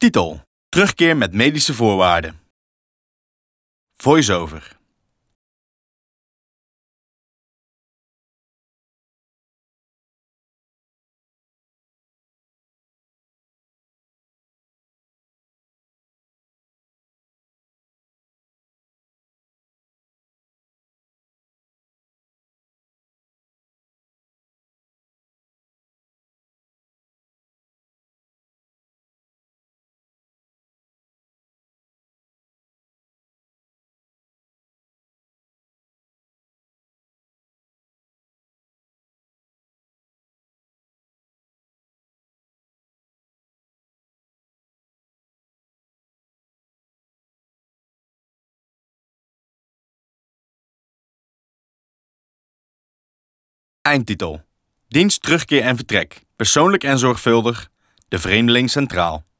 Titel: Terugkeer met medische voorwaarden. Voice-over. Eindtitel: Dienst, terugkeer en vertrek. Persoonlijk en zorgvuldig. De vreemdeling centraal.